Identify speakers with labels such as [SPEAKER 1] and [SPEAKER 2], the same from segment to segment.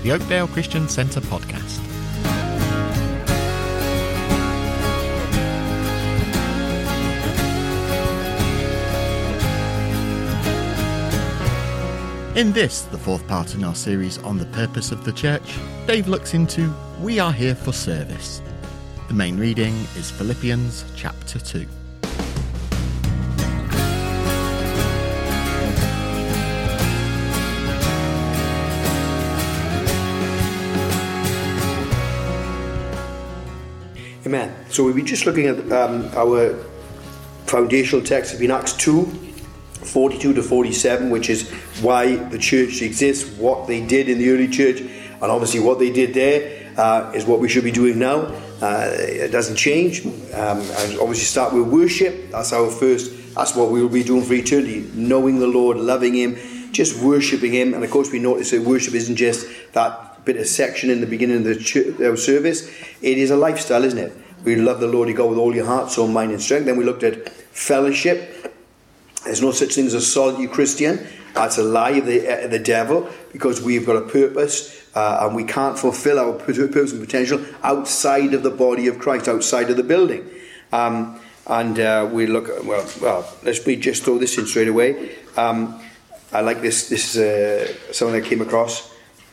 [SPEAKER 1] the Oakdale Christian Centre podcast. In this, the fourth part in our series on the purpose of the church, Dave looks into We Are Here for Service. The main reading is Philippians chapter 2.
[SPEAKER 2] Amen. So we'll be just looking at our foundational text of Acts 2, 42 to 47, which is why the church exists, what they did in the early church, and obviously what they did there is what we should be doing now. It doesn't change. And obviously start with worship. That's what we will be doing for eternity, knowing the Lord, loving Him, just worshipping Him. And of course we notice that worship isn't just that bit of section in the beginning of the service. It is a lifestyle, isn't it? We love the Lord your God with all your heart, soul, mind and strength. Then we looked at fellowship. There's no such thing as a solitary Christian. That's a lie of the devil, because we've got a purpose and we can't fulfill our purpose and potential outside of the body of Christ, outside of the building. We look, let's just throw this in straight away. I like this. This is something I came across.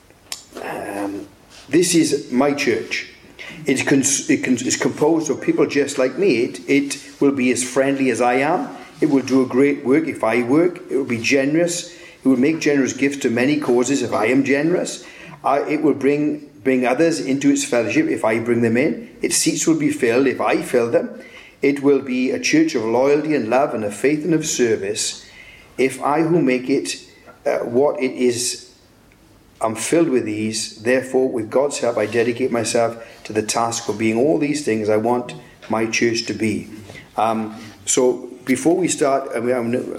[SPEAKER 2] This is my church. It's composed of people just like me. It will be as friendly as I am. It will do a great work if I work. It will be generous. It will make generous gifts to many causes if I am generous. It will bring others into its fellowship if I bring them in. Its seats will be filled if I fill them. It will be a church of loyalty and love and of faith and of service. If I who make it what it is am filled with these, therefore with God's help I dedicate myself to the task of being all these things I want my church to be. So before we start, we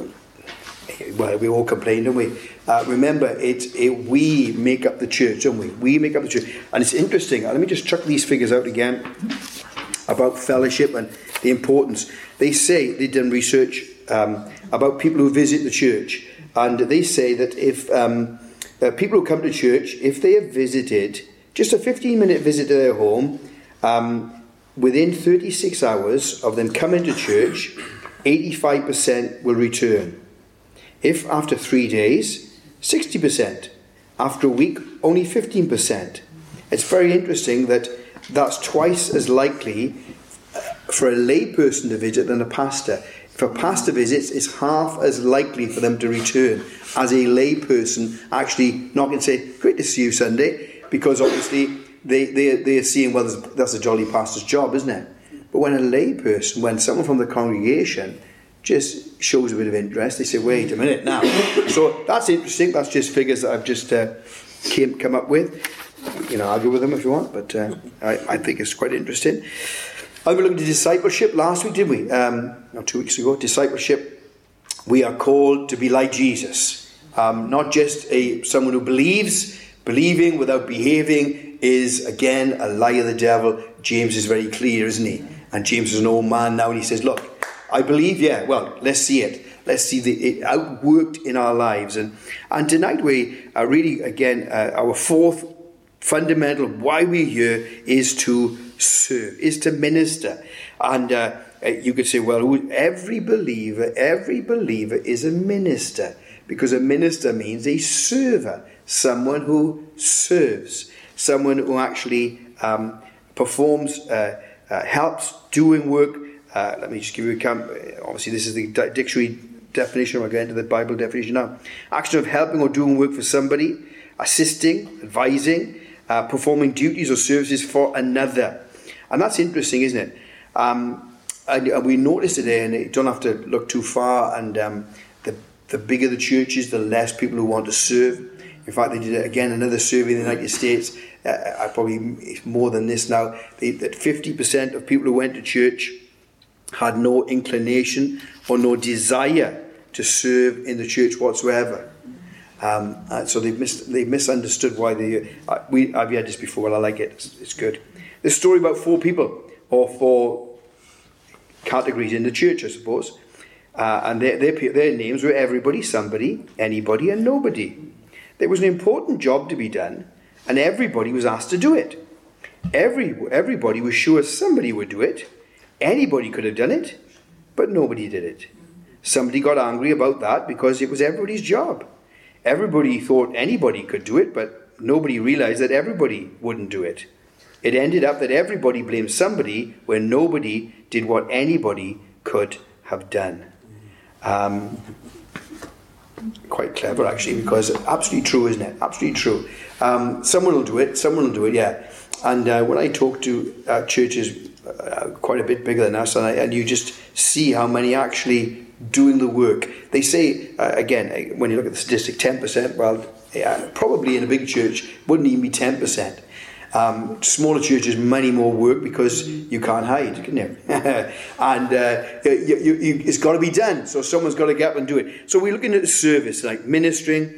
[SPEAKER 2] all complain, don't we? Remember, we make up the church, don't we? We make up the church. And it's interesting. Let me just chuck these figures out again about fellowship and the importance. They say, they've done research about people who visit the church. And they say that if people who come to church, if they have visited, just a 15-minute visit to their home, within 36 hours of them coming to church, 85% will return. If after 3 days, 60%. After a week, only 15%. It's very interesting that that's twice as likely for a lay person to visit than a pastor. If a pastor visits, it's half as likely for them to return as a lay person actually not going to say, great to see you Sunday, because obviously they're seeing, well, that's a jolly pastor's job, isn't it? But when a lay person, when someone from the congregation just shows a bit of interest, they say, wait a minute now. So that's interesting. That's just figures that I've just come up with. You know, argue with them if you want, but I think it's quite interesting. We looked at discipleship last week, didn't we? Not 2 weeks ago. Discipleship, we are called to be like Jesus. Not just someone who believes. Believing without behaving is, again, a lie of the devil. James is very clear, isn't he? And James is an old man now, and he says, look, I believe, yeah, well, let's see it. Let's see it outworked in our lives. And tonight we are really, again, our fourth fundamental why we're here is to serve, is to minister. And you could say, well, every believer is a minister, because a minister means a server, someone who serves, someone who actually performs, helps doing work. Let me just give you a count. Obviously, this is the dictionary definition. I'll get into the Bible definition now. Action of helping or doing work for somebody, assisting, advising, performing duties or services for another. And that's interesting, isn't it? And we noticed today, and you don't have to look too far, and the bigger the church is, the less people who want to serve. In fact, they did, again, another survey in the United States, probably more than this now, that 50% of people who went to church had no inclination or no desire to serve in the church whatsoever. So they've misunderstood why I've heard this before. Well, I like it. It's good. There's a story about 4 people, or 4 categories in the church, I suppose. And their names were everybody, somebody, anybody, and nobody. There was an important job to be done, and everybody was asked to do it. Everybody was sure somebody would do it. Anybody could have done it, but nobody did it. Somebody got angry about that because it was everybody's job. Everybody thought anybody could do it, but nobody realized that everybody wouldn't do it. It ended up that everybody blamed somebody when nobody did what anybody could have done. Quite clever, actually, because absolutely true, isn't it? Absolutely true. Someone will do it, yeah. And when I talk to churches quite a bit bigger than us, and you just see how many actually doing the work. They say, again, when you look at the statistic, 10%, well, probably in a big church, wouldn't even be 10%. Smaller churches, many more work because you can't hide, can you? And it's got to be done, so someone's got to get up and do it. So we're looking at the service, like ministering,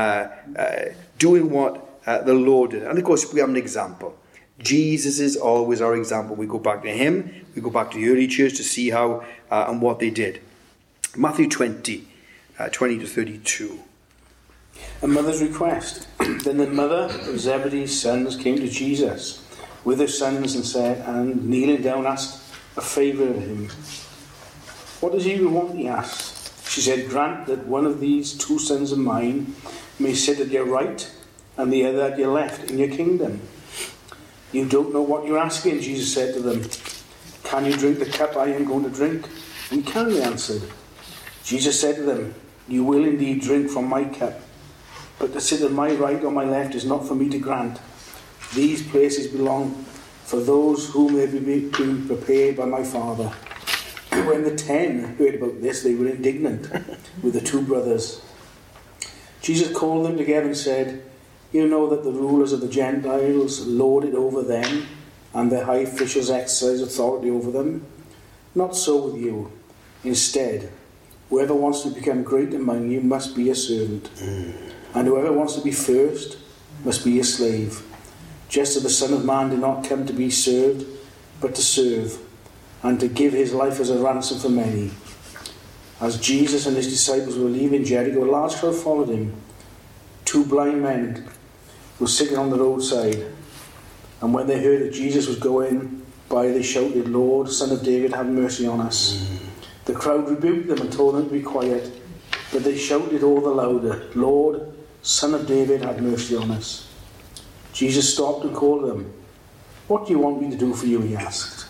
[SPEAKER 2] doing what the Lord did. And of course, we have an example. Jesus is always our example. We go back to him, we go back to the early church to see how and what they did. Matthew 20, 20 to 32.
[SPEAKER 3] A mother's request. Then the mother of Zebedee's sons came to Jesus with her sons and kneeling down asked a favour of him. What does he want, he asked. She said, grant that one of these 2 sons of mine may sit at your right and the other at your left in your kingdom. You don't know what you're asking, Jesus said to them. Can you drink the cup I am going to drink? We can, they answered. Jesus said to them, you will indeed drink from my cup, but to sit at my right or my left is not for me to grant. These places belong for those whom have been prepared by my Father. When the 10 heard about this, they were indignant with the 2 brothers. Jesus called them together and said, you know that the rulers of the Gentiles lord it over them, and their high officials exercise authority over them. Not so with you. Instead, whoever wants to become great among you must be a servant. And whoever wants to be first must be a slave. Just as the Son of Man did not come to be served, but to serve, and to give his life as a ransom for many. As Jesus and his disciples were leaving Jericho, a large crowd followed him. 2 blind men were sitting on the roadside, and when they heard that Jesus was going by, they shouted, Lord, Son of David, have mercy on us. The crowd rebuked them and told them to be quiet, but they shouted all the louder, Lord, Son of David, have mercy on us. Jesus stopped and called them. What do you want me to do for you, he asked.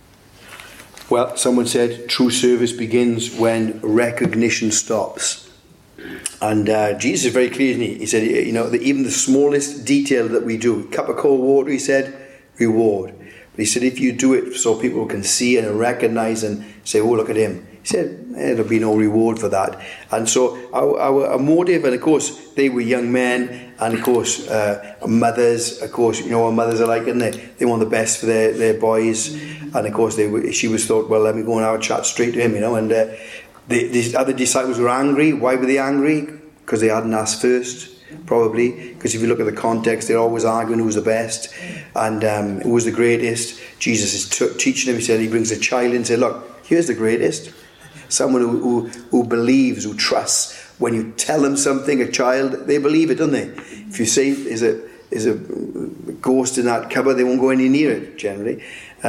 [SPEAKER 2] Well, someone said true service begins when recognition stops. And Jesus is very clear, isn't he? He said, you know, that even the smallest detail that we do, cup of cold water, he said, reward. But he said, if you do it so people can see and recognize and say, oh, look at him. He said, there'll be no reward for that. And so our motive, and of course, they were young men, and of course, mothers, of course, you know what mothers are like, isn't they? They want the best for their boys. And of course, she was thought, well, let me go and have a chat straight to him, you know. And the other disciples were angry. Why were they angry? Because they hadn't asked first, probably. Because if you look at the context, they're always arguing who was the best and who was the greatest. Jesus is teaching them. He said, he brings a child in and said, look, here's the greatest. Someone who believes, who trusts. When you tell them something, a child, they believe it, don't they? If you say there's a ghost in that cupboard, they won't go any near it, generally.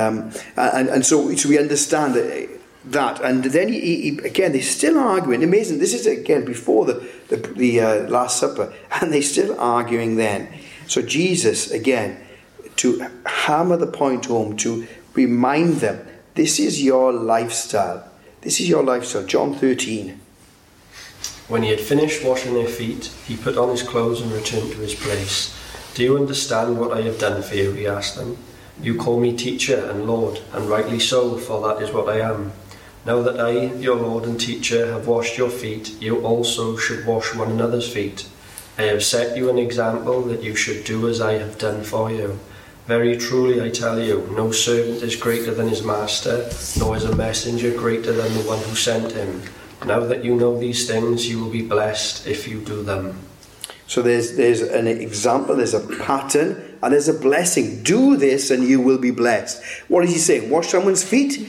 [SPEAKER 2] And so we understand that. And then he again, they're still arguing. Amazing. This is again before the Last Supper, and they're still arguing then. So Jesus again, to hammer the point home, to remind them, this is your lifestyle. This is your lifestyle. John 13.
[SPEAKER 4] When he had finished washing their feet, he put on his clothes and returned to his place. Do you understand what I have done for you? He asked them. You call me teacher and Lord, and rightly so, for that is what I am. Now that I, your Lord and teacher, have washed your feet, you also should wash one another's feet. I have set you an example that you should do as I have done for you. Very truly I tell you, no servant is greater than his master, nor is a messenger greater than the one who sent him. Now that you know these things, you will be blessed if you do them.
[SPEAKER 2] So there's an example, there's a pattern, and there's a blessing. Do this and you will be blessed. What is he saying? Wash someone's feet?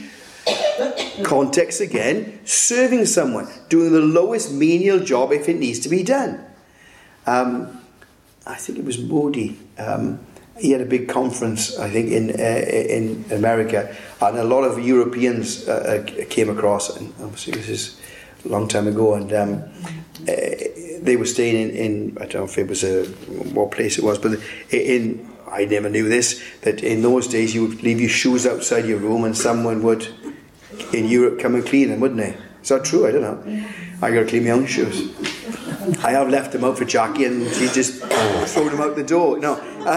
[SPEAKER 2] Context again, serving someone, doing the lowest menial job if it needs to be done. I think it was Modi he had a big conference, I think, in America, and a lot of Europeans came across, and obviously this is a long time ago, and they were staying in I don't know if it was what place it was, but I never knew this, that in those days you would leave your shoes outside your room and someone would, in Europe, come and clean them, wouldn't they? Is that true? I don't know. I got to clean my own shoes. I have left them out for Jackie and she just thrown them out the door. No.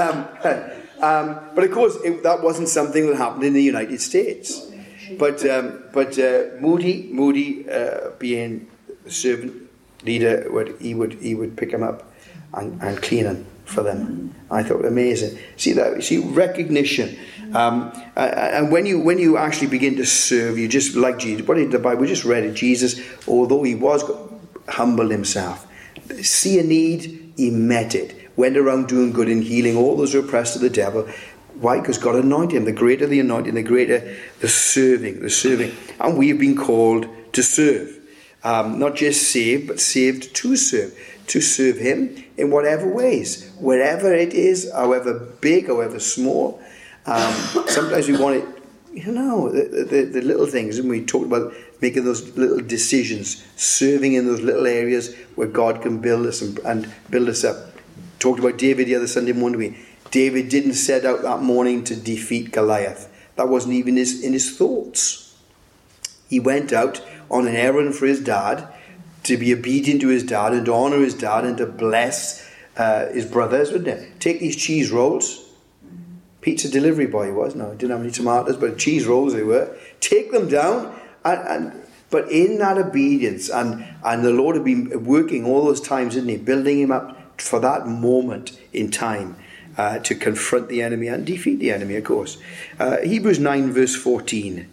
[SPEAKER 2] But of course, that wasn't something that happened in the United States. But Moody, being the servant leader, he would pick them up and clean them for them. I thought amazing. See recognition, and when you actually begin to serve, you just like Jesus. What did the Bible? We just read it. Jesus, although he was humbled himself, see a need, he met it. Went around doing good and healing all those who are oppressed of the devil. Why? Because God anointed him. The greater the anointing, the greater the serving. And we have been called to serve. Not just saved, but saved to serve. To serve him in whatever ways. Wherever it is, however big, however small. Sometimes we want it, the little things. And we talked about making those little decisions. Serving in those little areas where God can build us and build us up. Talked about David the other Sunday morning. David didn't set out that morning to defeat Goliath. That wasn't even in his thoughts. He went out on an errand for his dad, to be obedient to his dad and to honour his dad and to bless his brothers, wouldn't it? Take these cheese rolls. Pizza delivery boy he was. No, he didn't have any tomatoes, but cheese rolls they were. Take them down but in that obedience, and the Lord had been working all those times, didn't he? Building him up for that moment in time to confront the enemy and defeat the enemy, of course. Hebrews 9 verse 14.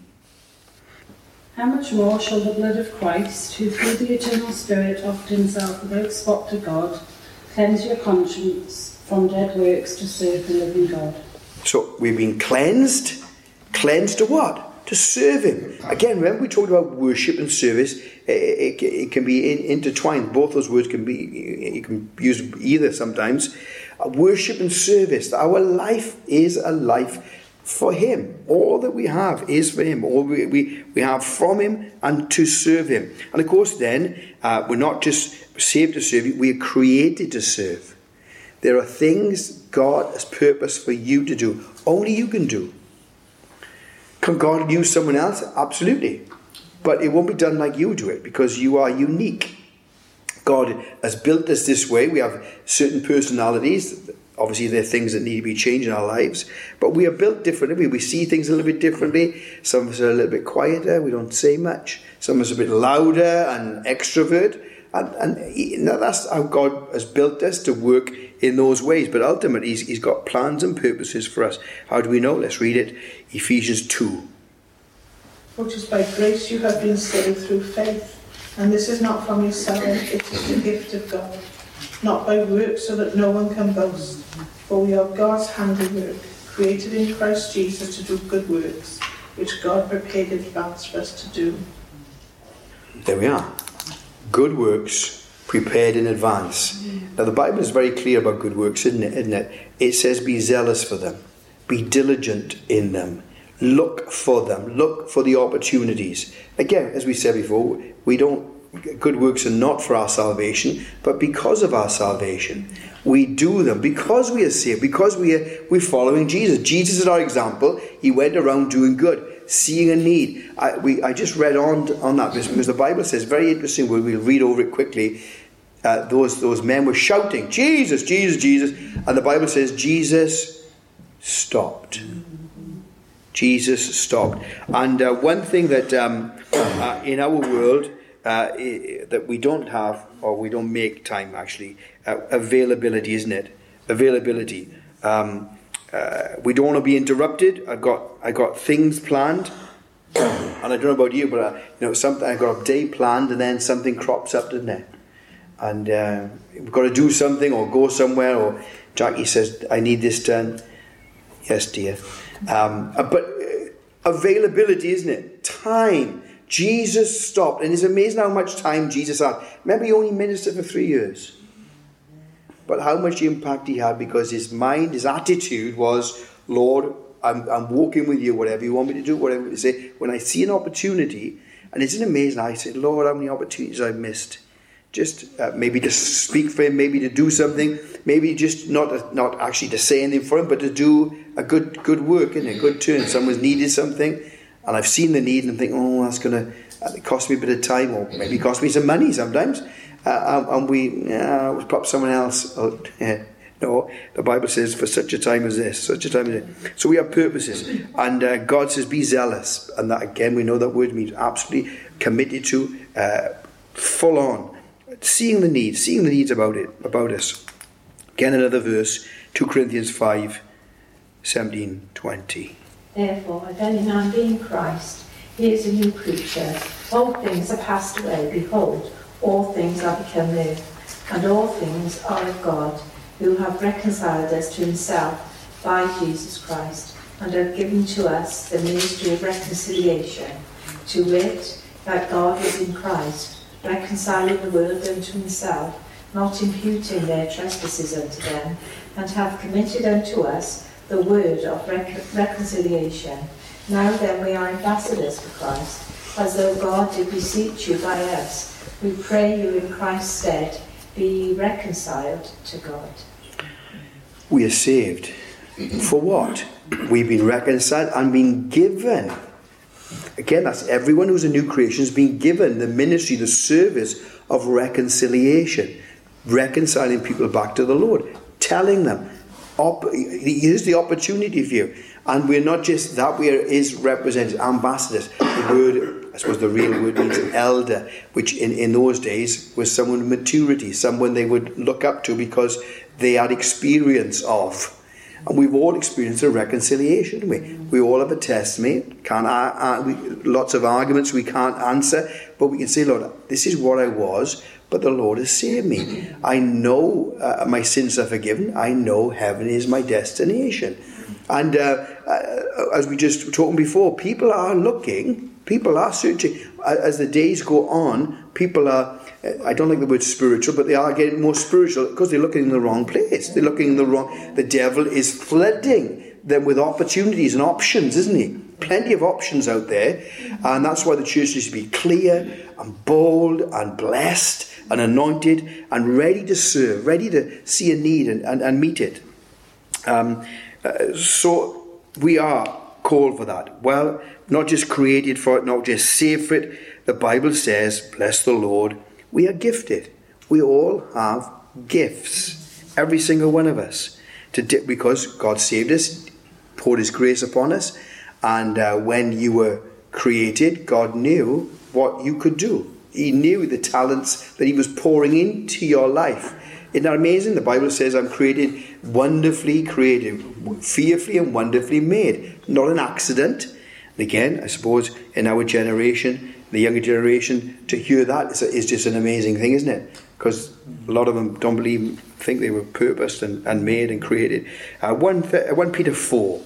[SPEAKER 5] How much more shall the blood of Christ, who through the eternal Spirit offered himself without spot to God, cleanse your conscience from dead works to serve the living God? So
[SPEAKER 2] we've been cleansed. Cleansed to what? To serve him. Again, remember we talked about worship and service. It can be intertwined. Both those words can be, you can use either sometimes. Worship and service. Our life is a life for him. All that we have is for him. All we have from him and to serve him. And of course then, we're not just saved to serve him, we are created to serve. There are things God has purposed for you to do. Only you can do. Can God use someone else? Absolutely. But it won't be done like you do it, because you are unique. God has built us this way. We have certain personalities. Obviously, there are things that need to be changed in our lives. But we are built differently. We see things a little bit differently. Some of us are a little bit quieter. We don't say much. Some of us are a bit louder and extrovert. And that's how God has built us, to work in those ways. But ultimately, he's got plans and purposes for us. How do we know? Let's read it. Ephesians 2.
[SPEAKER 6] For it is by grace you have been saved through faith. And this is not from yourself, it is the gift of God. Not by works, so that no one can boast. For we are God's handiwork, created in Christ Jesus to do good works, which God prepared in advance for us to do.
[SPEAKER 2] There we are. Good works prepared in advance. Now the Bible is very clear about good works, isn't it? It says be zealous for them. Be diligent in them. Look for them. Look for the opportunities. Again, as we said before, good works are not for our salvation, but because of our salvation. We do them because we are saved, because we're following Jesus. Jesus is our example. He went around doing good, seeing a need. I just read on that because the Bible says, very interesting, we'll read over it quickly. Those men were shouting, Jesus, Jesus, Jesus. And the Bible says Jesus stopped. Jesus stopped. And one thing that in our world that we don't have, or we don't make time actually, availability, isn't it? Availability. We don't want to be interrupted. I got things planned, and I don't know about you, but something I got a day planned, and then something crops up, doesn't it? And we've got to do something or go somewhere, or Jackie says, I need this done. Yes, dear. But availability, isn't it? Time. Jesus stopped, and it's amazing how much time Jesus had. Remember, he only ministered for 3 years. but how much impact he had, because his mind, his attitude was, Lord, I'm walking with you, whatever you want me to do, whatever you say. When I see an opportunity, and it's amazing, I say, Lord, how many opportunities I've missed. Just maybe to speak for him, maybe to do something, maybe just not actually to say anything for him, but to do a good work, in a good turn. Someone's needed something, and I've seen the need and think, oh, that's going to cost me a bit of time, or maybe cost me some money sometimes. And we perhaps someone else. No, the Bible says, for such a time as this, such a time as this. So we have purposes, and God says, be zealous, and that again, we know that word means absolutely committed to, full on, seeing the needs about us. Again, another verse, 2 Corinthians 5, 17, 20.
[SPEAKER 7] Therefore, if any man be in Christ, he is a new creature. Old things are passed away, behold, all things are become new, and all things are of God, who have reconciled us to himself by Jesus Christ, and have given to us the ministry of reconciliation, to wit, that God was in Christ, reconciling the world unto himself, not imputing their trespasses unto them, and hath committed unto us the word of reconciliation. Now then we are ambassadors for Christ, as though God did beseech you by us. We pray you in Christ's stead, be reconciled to God.
[SPEAKER 2] We are saved. For what? We've been reconciled and been given. Again, that's everyone who's a new creation has been given the ministry, the service of reconciliation. Reconciling people back to the Lord. Telling them, here's the opportunity for you. And we're not just that, we are represented, ambassadors. The word, I suppose the real word means elder, which in those days was someone of maturity, someone they would look up to because they had experience of. And we've all experienced a reconciliation, haven't we? We all have a testimony. Lots of arguments we can't answer, but we can say, Lord, this is what I was, but the Lord has saved me. I know my sins are forgiven. I know heaven is my destination. And as we just were talking before, people are looking, people are searching. As the days go on, people are, I don't like the word spiritual, but they are getting more spiritual because they're looking in the wrong place. They're looking in the wrong, the devil is flooding them with opportunities and options, isn't he? Plenty of options out there. And that's why the church needs to be clear and bold and blessed and anointed and ready to serve, ready to see a need and meet it. So we are called for that. Well, not just created for it, not just saved for it. The Bible says, bless the Lord, we are gifted. We all have gifts. Every single one of us. Because God saved us, poured his grace upon us. And when you were created, God knew what you could do. He knew the talents that he was pouring into your life. Isn't that amazing? The Bible says I'm created, wonderfully created, fearfully and wonderfully made. Not an accident. And again, I suppose in our generation, the younger generation, to hear that is just an amazing thing, isn't it? Because a lot of them think they were purposed and made and created. 1 Peter 4,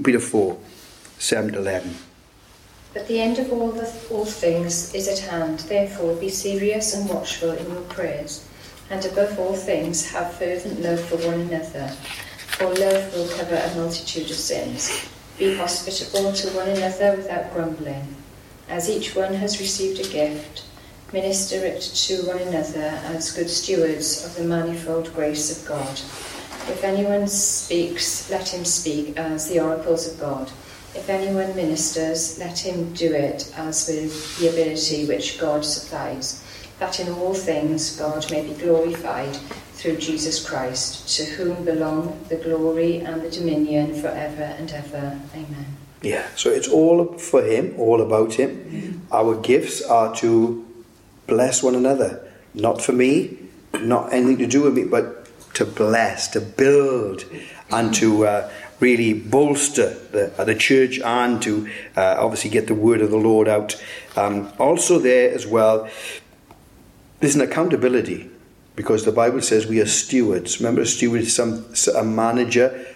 [SPEAKER 2] 7-11.
[SPEAKER 8] But the end of all things is at hand. Therefore, be serious and watchful in your prayers. And above all things, have fervent love for one another. For love will cover a multitude of sins. Be hospitable to one another without grumbling. As each one has received a gift, minister it to one another as good stewards of the manifold grace of God. If anyone speaks, let him speak as the oracles of God. If anyone ministers, let him do it as with the ability which God supplies, that in all things God may be glorified through Jesus Christ, to whom belong the glory and the dominion forever and ever. Amen.
[SPEAKER 2] Yeah, so it's all for him, all about him. Our gifts are to bless one another. Not for me, not anything to do with me, but to bless, to build, and to really bolster the church, and to obviously get the word of the Lord out. Also there as well, there's an accountability, because the Bible says we are stewards. Remember, a steward is a manager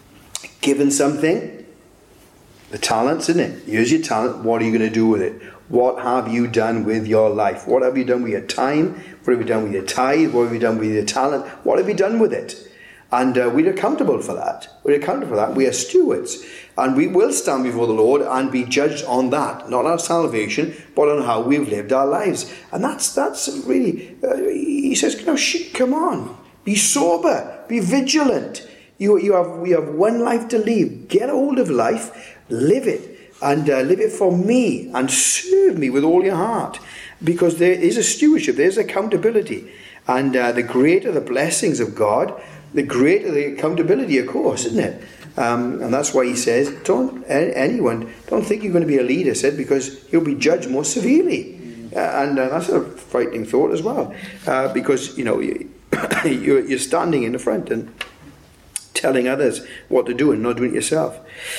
[SPEAKER 2] given something. The talents, isn't it? Here's your talent. What are you going to do with it? What have you done with your life? What have you done with your time? What have you done with your tithe? What have you done with your talent? What have you done with it? And we're accountable for that. We're accountable for that. We are stewards. And we will stand before the Lord and be judged on that. Not our salvation, but on how we've lived our lives. And that's really, he says, come on. Be sober. Be vigilant. We have one life to live. Get hold of life. Live it. And live it for me. And serve me with all your heart. Because there is a stewardship. There's accountability. And the greater the blessings of God, the greater the accountability, of course, isn't it? And that's why he says, don't think you're going to be a leader, said, because you'll be judged more severely. And that's a frightening thought as well. Because, you're standing in the front and telling others what to do and not doing it yourself.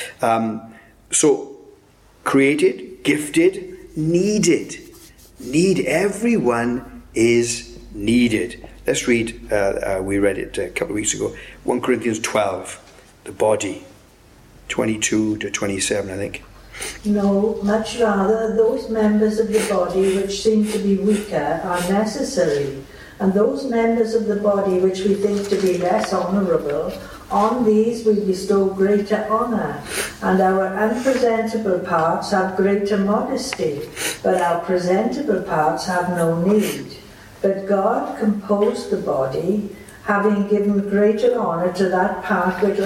[SPEAKER 2] So, created, gifted, needed. Everyone is needed. Let's read, we read it a couple of weeks ago, 1 Corinthians 12, the body, 22 to 27, I think.
[SPEAKER 7] No, much rather, those members of the body which seem to be weaker are necessary, and those members of the body which we think to be less honourable, on these we bestow greater honour, and our unpresentable parts have greater modesty, but our presentable parts have no need. But God composed the body, having given greater honour to that part which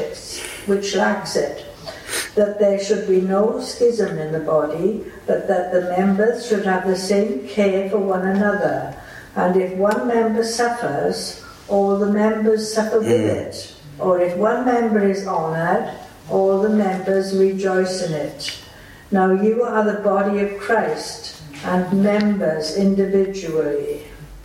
[SPEAKER 7] lacks it, that there should be no schism in the body, but that the members should have the same care for one another. And if one member suffers, all the members suffer with it. Or if one member is honoured, all the members rejoice in it. Now you are the body of Christ, and members individually.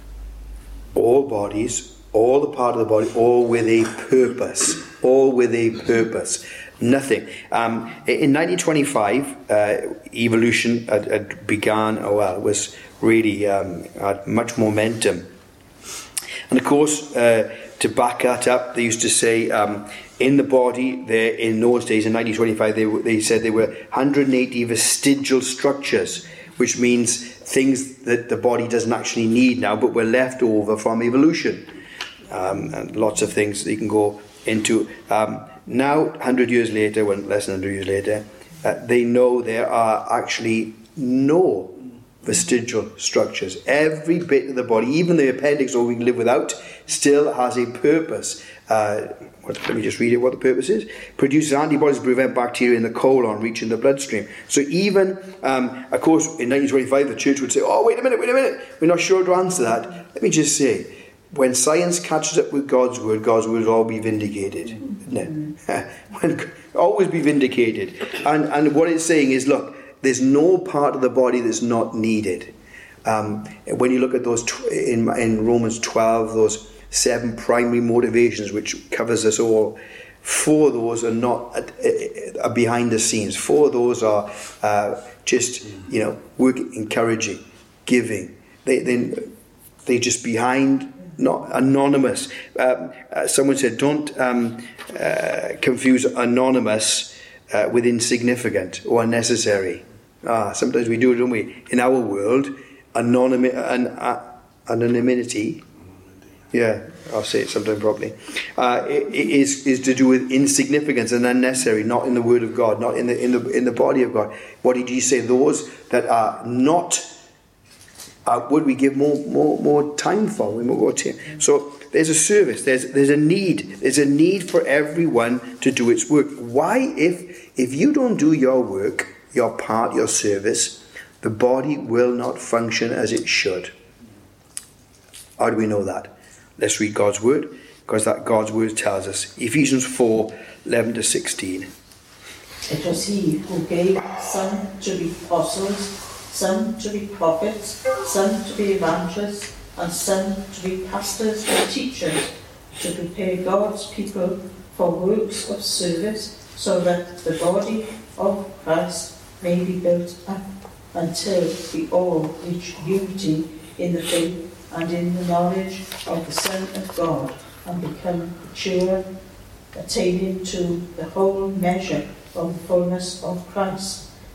[SPEAKER 2] All bodies, all the part of the body, all with a purpose. All with a purpose. Nothing. In 1925, evolution had begun, was really had much momentum. And of course, to back that up, they used to say in the body, there in those days, in 1925, they said there were 180 vestigial structures, which means things that the body doesn't actually need now, but were left over from evolution. And lots of things that you can go into. Now, 100 years later, less than 100 years later, they know there are actually no vestigial structures. Every bit of the body, even the appendix, or we can live without, still has a purpose. Let me just read it, what the purpose is. Produces antibodies to prevent bacteria in the colon reaching the bloodstream. So even, of course, in 1925, the church would say, oh, wait a minute, we're not sure to answer that. Let me just say, when science catches up with God's word will all be vindicated. Isn't it? Always be vindicated. And what it's saying is, look, there's no part of the body that's not needed. When you look at those, in Romans 12, those 7 primary motivations, which covers us all, 4 of those are not are behind the scenes. 4 of those are just, work, encouraging, giving. They just behind, not anonymous. Someone said, don't confuse anonymous with insignificant or unnecessary. Sometimes we do it, don't we? In our world, anonymity, yeah, I'll say it sometime properly, is to do with insignificance and unnecessary, not in the Word of God, not in the body of God. What did he say? Those that are not, would we give more time for? So there's a service, there's a need. There's a need for everyone to do its work. Why, if you don't do your work, your part, your service, the body will not function as it should. How do we know that? Let's read God's word, because that God's word tells us. Ephesians 4:11 to 16.
[SPEAKER 9] It was he who gave some to be apostles, some to be prophets, some to be evangelists, and some to be pastors and teachers, to prepare God's people for works of service, so that the body of Christ may be built up until we all reach unity in the faith and in the knowledge of the Son of God, and become mature, attaining to the whole measure of the fullness of Christ.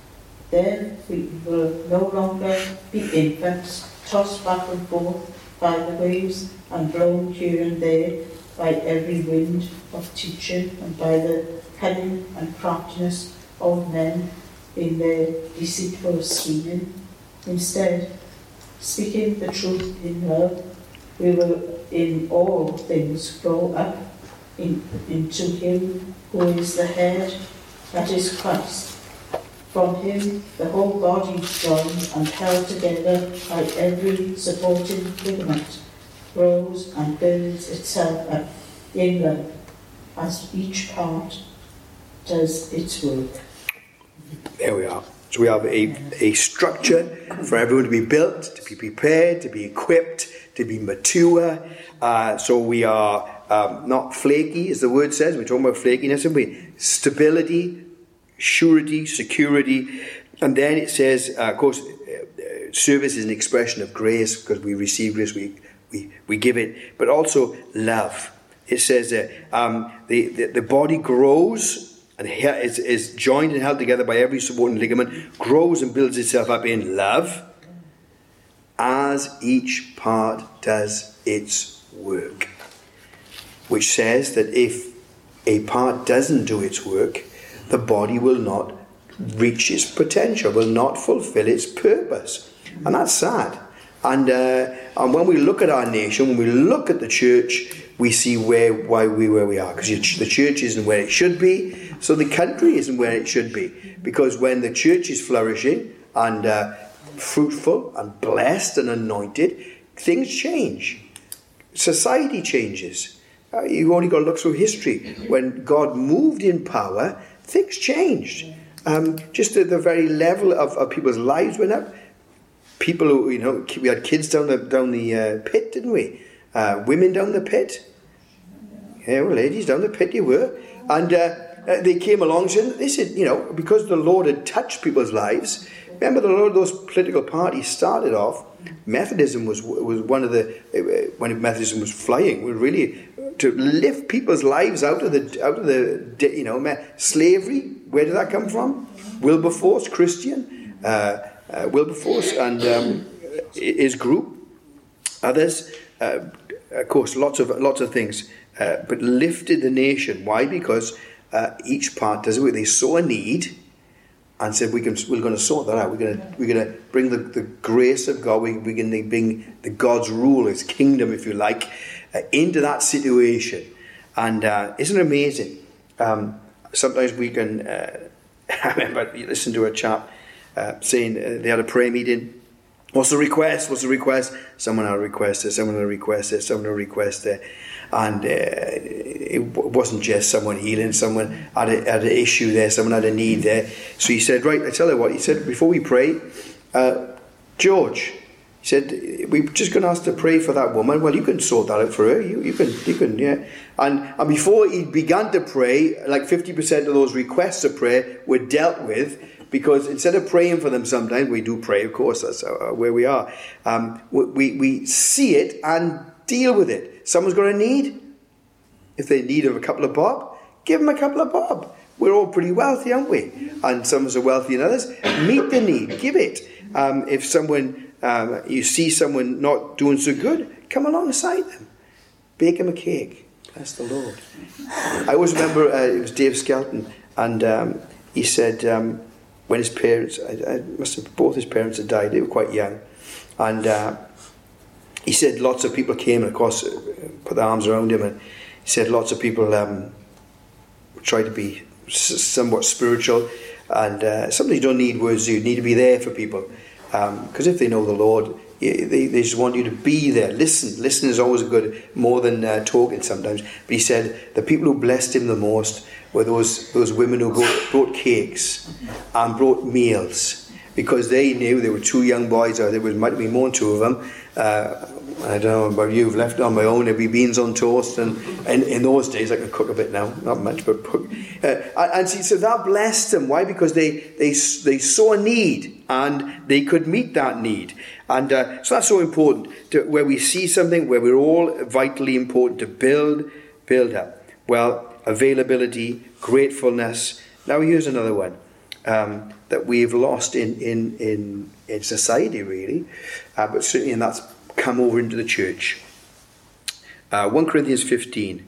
[SPEAKER 9] Then we will no longer be infants, tossed back and forth by the waves and blown here and there by every wind of teaching and by the cunning and craftiness of men in their deceitful scheming. Instead, speaking the truth in love, we will in all things grow up into him who is the head, that is Christ. From him the whole body, joined and held together by every supporting ligament, grows and builds itself up in love, as each part does its work.
[SPEAKER 2] There we are. So we have a structure for everyone to be built, to be prepared, to be equipped, to be mature. So we are not flaky, as the word says. We're talking about flakiness, aren't we? Stability, surety, security. And then it says, of course, service is an expression of grace, because we receive grace, we give it. But also love. It says that the body grows and is joined and held together by every supporting ligament, grows and builds itself up in love, as each part does its work. Which says that if a part doesn't do its work, the body will not reach its potential, will not fulfill its purpose. And that's sad. And when we look at our nation, when we look at the church, we see where we are. Because the church isn't where it should be, so the country isn't where it should be. Because when the church is flourishing and fruitful and blessed and anointed, things change. Society changes. You've only got to look through history. When God moved in power, things changed. Just at the very level of people's lives went up. People who, we had kids down the pit, didn't we? Women down the pit. Yeah, well, ladies down the pit you were. And they came along and said, they said, because the Lord had touched people's lives. Remember, a lot of those political parties started off, Methodism was one of the, when Methodism was flying, was really to lift people's lives out of the slavery. Where did that come from? Wilberforce, Christian, Wilberforce and his group, others, of course, lots of things, but lifted the nation. Why? Because each part does it. They saw a need and said, we're going to sort that out. We're going to bring the grace of God. We're going to bring the God's rule, His kingdom, if you like, into that situation. And isn't it amazing? Sometimes we can. I remember you listened to a chap saying they had a prayer meeting. What's the request? What's the request? Someone had a request there, someone had a request there, someone had a request there. And it wasn't just someone healing, someone had an issue there, someone had a need there. So he said, right, I tell you what, he said, before we pray, George, he said, we're just going to ask to pray for that woman. Well, you can sort that out for her. You can, yeah. And before he began to pray, like 50% of those requests of prayer were dealt with, because instead of praying for them sometimes, we do pray, of course, that's where we are. We see it and deal with it. Someone's got a need. If they need a couple of bob, give them a couple of bob. We're all pretty wealthy, aren't we? And some of us are wealthy than others. Meet the need. Give it. If someone, you see someone not doing so good, come alongside them. Bake them a cake. Bless the Lord. I always remember it was Dave Skelton, and he said when his parents, both his parents had died, they were quite young, and he said lots of people came and of course put their arms around him, and he said lots of people tried to be somewhat spiritual, and sometimes you don't need words, you need to be there for people, because if they know the Lord, they just want you to be there. Listen is always good, more than talking sometimes. But he said the people who blessed him the most were those women who brought cakes and brought meals, because they knew there were two young boys, or there might be more than two of them. I don't know about you, I've left on my own, there'd be beans on toast, and in those days I can cook a bit now, not much, but and so that blessed them. Why? Because they saw a need and they could meet that need, and so that's so important, where we see something where we're all vitally important to build up. Well, availability, gratefulness. Now here's another one. that we've lost in society, really, but certainly, and that's come over into the church. 1 Corinthians 15,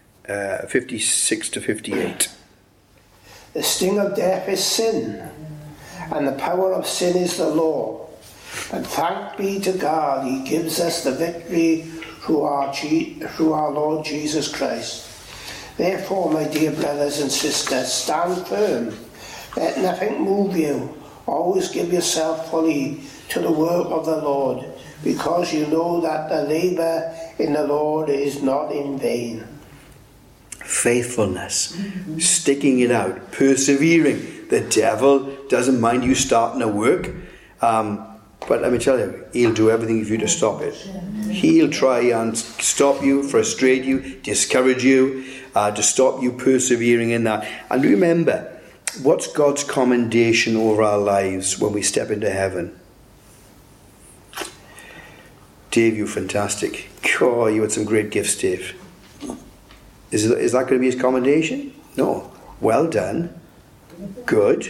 [SPEAKER 2] 56 to 58.
[SPEAKER 10] The sting of death is sin, and the power of sin is the law. But thanks be to God, he gives us the victory through our Lord Jesus Christ. Therefore, my dear brothers and sisters, stand firm. Let nothing move you. Always give yourself fully to the work of the Lord, because you know that the labour in the Lord is not in vain.
[SPEAKER 2] Faithfulness, sticking it out, persevering. The devil doesn't mind you starting a work, but let me tell you, he'll do everything for you to stop it. He'll try and stop you, frustrate you, discourage you, to stop you persevering in that. And remember, what's God's commendation over our lives when we step into heaven? Dave, you're fantastic. Oh, you had some great gifts, Dave. Is that going to be his commendation? No. Well done. Good.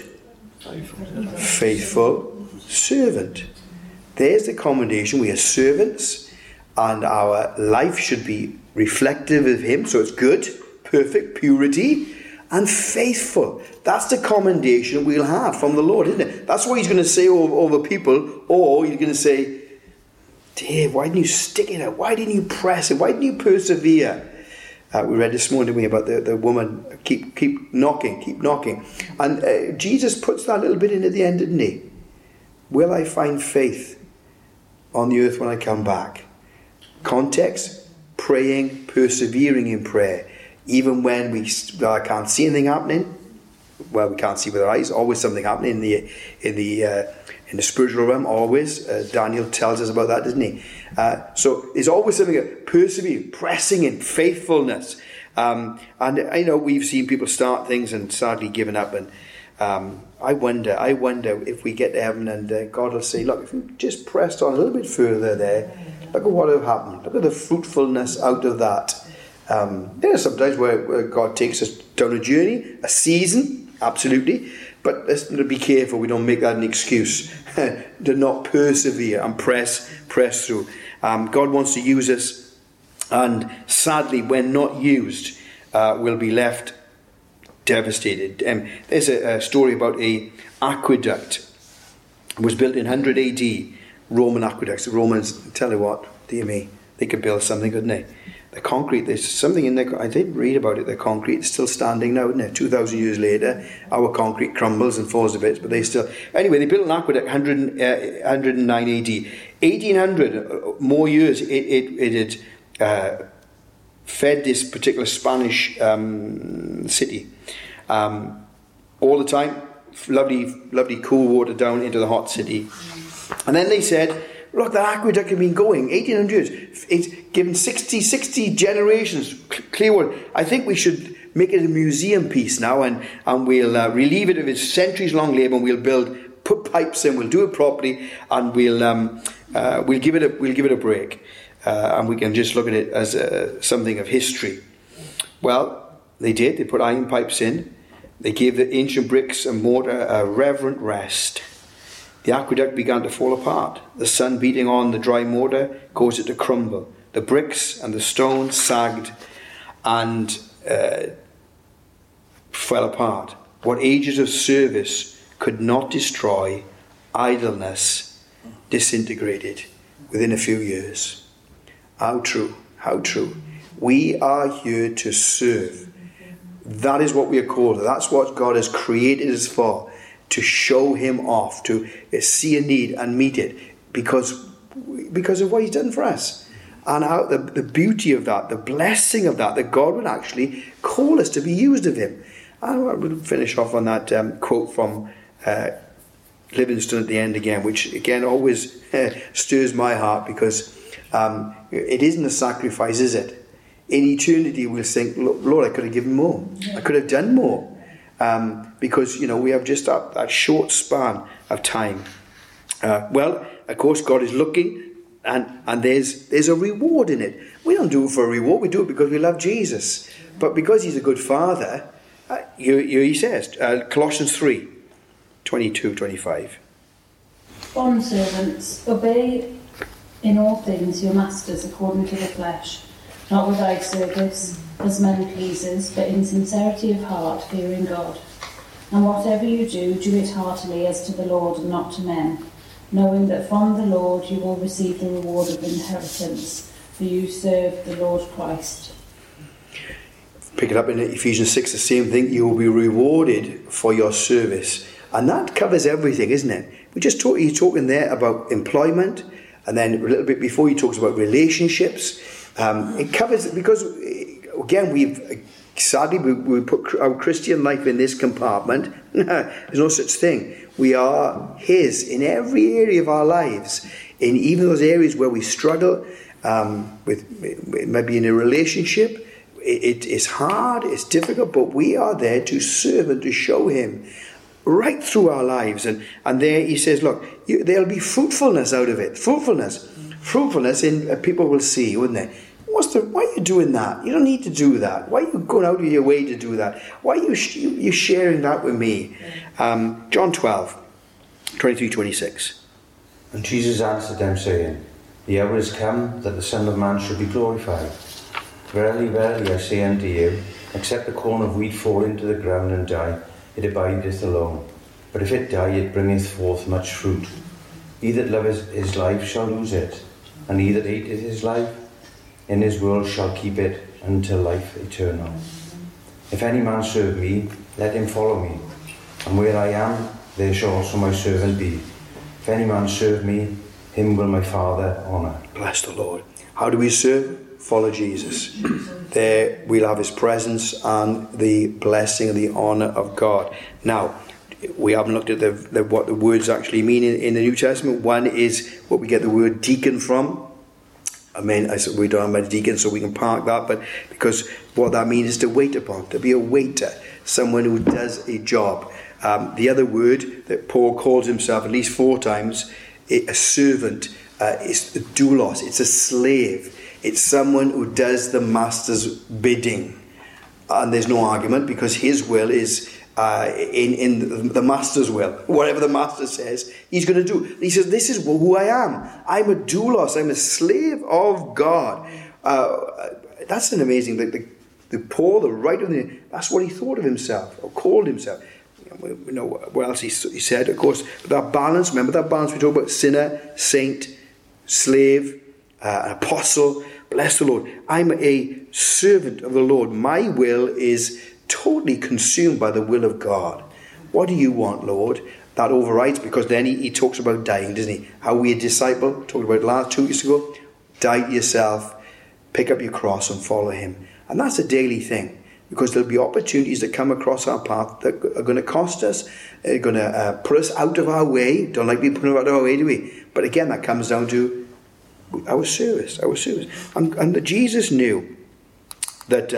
[SPEAKER 2] Faithful servant. There's the commendation. We are servants, and our life should be reflective of him. So it's good, perfect, purity, and faithful. That's the commendation we'll have from the Lord, isn't it? That's what he's going to say over people. Or he's going to say, Dave, why didn't you stick it out? Why didn't you press it? Why didn't you persevere? We read this morning, didn't we, about the woman, keep knocking. And Jesus puts that little bit in at the end, didn't he? Will I find faith on the earth when I come back? Context, praying, persevering in prayer. Even when we can't see anything happening, well, we can't see with our eyes, always something happening in the spiritual realm, always. Daniel tells us about that, doesn't he? So there's always something, persevering, pressing in, faithfulness. And I know we've seen people start things and sadly given up. And I wonder if we get to heaven and God will say, look, if you just pressed on a little bit further there, look at what have happened. Look at the fruitfulness out of that. There are sometimes where God takes us down a journey, a season, absolutely. But let's be careful we don't make that an excuse to not persevere and press through. God wants to use us, and sadly, when not used, we'll be left devastated. There's a story about an aqueduct. It was built in 100 AD, Roman aqueducts. The Romans, tell you what, dear me, they could build something, couldn't they? The concrete, there's something in there, I did read about it, the concrete is still standing now, isn't it? 2,000 years later, our concrete crumbles and falls to bits, but they still... Anyway, they built an aqueduct 109 AD. 1800, more years, it had fed this particular Spanish city. All the time, lovely cool water down into the hot city. And then they said, look, that aqueduct has been going 1800 years. It's given 60 generations clear water. I think we should make it a museum piece now, and we'll relieve it of its centuries-long labour, and we'll put pipes in, we'll do it properly, and we'll give it a break, and we can just look at it as something of history. Well, they did. They put iron pipes in. They gave the ancient bricks and mortar a reverent rest. The aqueduct began to fall apart. The sun beating on the dry mortar caused it to crumble. The bricks and the stone sagged and fell apart. What ages of service could not destroy, idleness disintegrated within a few years. How true, how true. We are here to serve. That is what we are called. That's what God has created us for. To show him off, to see a need and meet it, because of what he's done for us. And how the beauty of that, the blessing of that God would actually call us to be used of him. And I will finish off on that quote from Livingstone at the end again, which again always stirs my heart, because it isn't a sacrifice, is it? In eternity we'll think, Lord, I could have given more. I could have done more. Because, we have just that short span of time. Well, of course, God is looking, and there's a reward in it. We don't do it for a reward, we do it because we love Jesus. But because he's a good father, here he says, Colossians 3, 22, 25.
[SPEAKER 5] Bondservants, obey in all things your masters according to the flesh, not with eye service as men pleasers, but in sincerity of heart, fearing God. And whatever you do, do it heartily as to the Lord and not to men, knowing that from the Lord you will receive the reward of inheritance, for you serve the Lord Christ.
[SPEAKER 2] Pick it up in Ephesians 6, the same thing. You will be rewarded for your service. And that covers everything, isn't it? He's talking there about employment, and then a little bit before he talks about relationships. It covers, because again, we put our Christian life in this compartment. There's no such thing. We are his in every area of our lives. In even those areas where we struggle with maybe in a relationship, it is hard, it's difficult, but we are there to serve and to show him right through our lives. And there he says, look, there'll be fruitfulness out of it. Fruitfulness in people will see, wouldn't they? Why are you doing that? You don't need to do that. Why are you going out of your way to do that? Why are you sharing that with me? John 12, 23, 26.
[SPEAKER 11] And Jesus answered them, saying, The hour is come that the Son of Man should be glorified. Verily, verily, I say unto you, except the corn of wheat fall into the ground and die, it abideth alone. But if it die, it bringeth forth much fruit. He that loveth his life shall lose it, and he that hateth his life in his world shall keep it until life eternal. If any man serve me, let him follow me, and where I am, there shall also my servant be. If any man serve me, him will my Father honour.
[SPEAKER 2] Bless the Lord. How do we serve? Follow Jesus. There we'll have his presence and the blessing and the honour of God. Now, we haven't looked at what the words actually mean in the New Testament. One is what we get the word deacon from. I mean, we don't have a deacon, so we can park that, but because what that means is to wait upon, to be a waiter, someone who does a job. The other word that Paul calls himself at least 4 times, a servant, is doulos, it's a slave. It's someone who does the master's bidding. And there's no argument, because his will is in the master's will. Whatever the master says, he's going to do. He says, this is who I am. I'm a doulos. I'm a slave of God. That's an amazing thing. The Paul, the writer, that's what he thought of himself, or called himself. You know what else he said, of course. But that balance, remember that balance we talk about? Sinner, saint, slave, apostle. Bless the Lord. I'm a servant of the Lord. My will is totally consumed by the will of God. What do you want, Lord? That overrides, because then he talks about dying, doesn't he? How we a disciple, talked about last 2 weeks ago. Die to yourself, pick up your cross and follow him. And that's a daily thing, because there'll be opportunities that come across our path that are going to cost us, are going to put us out of our way. Don't like being put out of our way, do we? But again, that comes down to our service. And Jesus knew that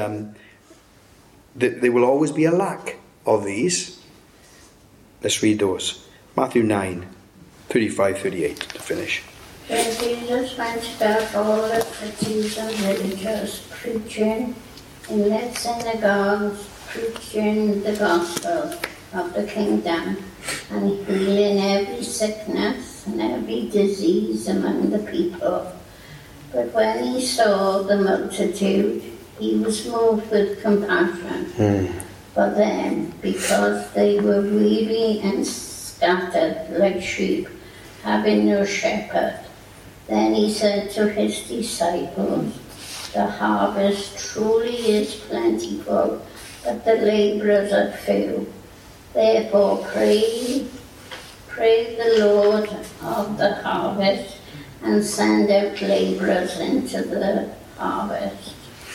[SPEAKER 2] there will always be a lack of these. Let's read those. Matthew 9, 35, 38 to finish.
[SPEAKER 12] Then Jesus went about all the cities and villages, preaching in their synagogues, preaching the gospel of the kingdom, and healing every sickness and every disease among the people. But when he saw the multitude, he was moved with compassion for them, because they were weary and scattered like sheep, having no shepherd. Then he said to his disciples, the harvest truly is plentiful, but the labourers are few. Therefore pray the Lord of the harvest, and send out labourers into the harvest.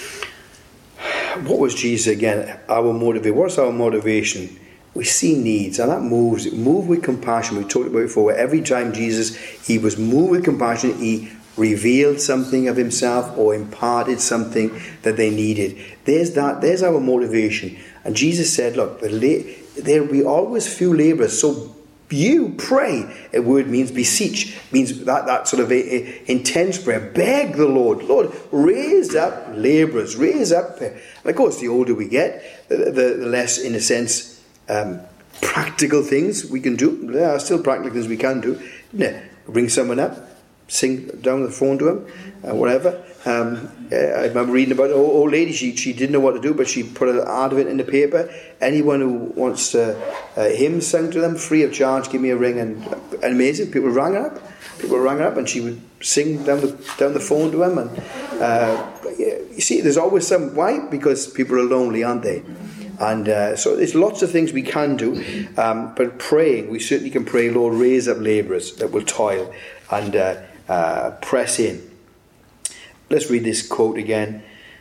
[SPEAKER 2] What was Jesus again? Our motivation. What's our motivation? We see needs, and that moves. Move with compassion. We talked about it before. Every time Jesus, he was moved with compassion, he revealed something of himself or imparted something that they needed. There's our motivation. And Jesus said, look, there will be always few labourers, so you pray. A word means beseech, means that sort of a intense prayer. Beg the Lord, raise up labourers, raise up. And of course, the older we get, the less, in a sense, practical things we can do. There are still practical things we can do. Ring someone up, sing down the phone to them, whatever. I remember reading about an old lady. She didn't know what to do, but she put an ad of it in the paper. Anyone who wants hymn sung to them free of charge, give me a ring. And amazing, people rang her up. And she would sing down the phone to them. And you see, there's always some. Why? Because people are lonely, aren't they? And so there's lots of things we can do. But praying, we certainly can pray, Lord, raise up labourers that will toil and press in. Let's read this quote again.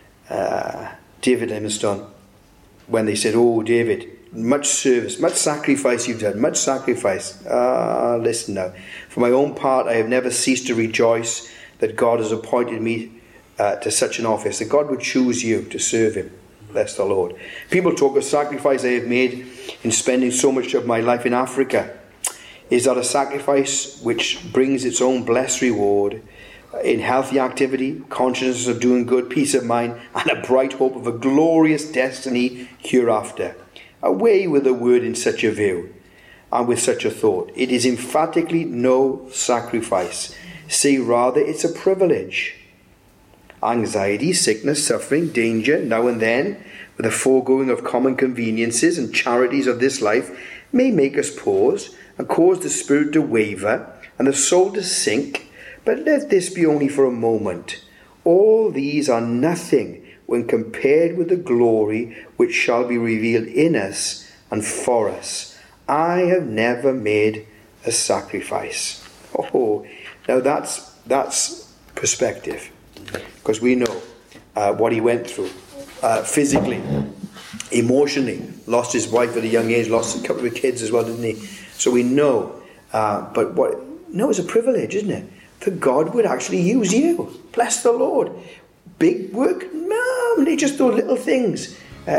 [SPEAKER 2] David Livingstone, when they said, "Oh, David, much service, much sacrifice you've done, much sacrifice." Listen now. For my own part, I have never ceased to rejoice that God has appointed me to such an office, that God would choose you to serve him. Bless the Lord. People talk of sacrifice I have made in spending so much of my life in Africa. Is that a sacrifice which brings its own blessed reward in healthy activity, consciousness of doing good, peace of mind, and a bright hope of a glorious destiny hereafter? Away with the word in such a view and with such a thought. It is emphatically no sacrifice. Say rather it's a privilege. Anxiety, sickness, suffering, danger, now and then, with the foregoing of common conveniences and charities of this life, may make us pause and cause the spirit to waver and the soul to sink, but let this be only for a moment. All these are nothing when compared with the glory which shall be revealed in us and for us. I have never made a sacrifice. Oh, now that's perspective, because we know what he went through physically, emotionally. Lost his wife at a young age, lost a couple of kids as well, didn't he? So we know, but it's a privilege, isn't it? That God would actually use you. Bless the Lord. Big work? No, they just do little things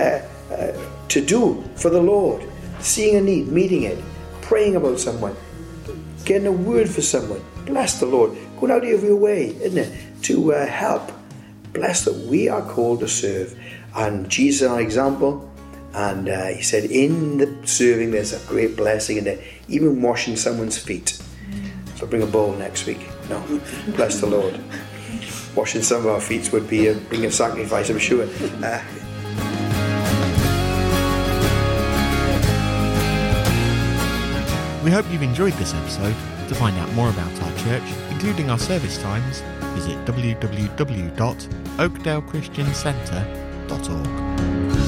[SPEAKER 2] to do for the Lord. Seeing a need, meeting it, praying about someone, getting a word for someone. Bless the Lord. Going out of your way, isn't it, to help. Bless that we are called to serve. And Jesus is our example. And he said, in the serving, there's a great blessing in there. Even washing someone's feet. So bring a bowl next week. No, bless the Lord. Washing some of our feet would be bring a sacrifice, I'm sure.
[SPEAKER 1] We hope you've enjoyed this episode. To find out more about our church, including our service times, visit www.oakdalechristiancentre.org.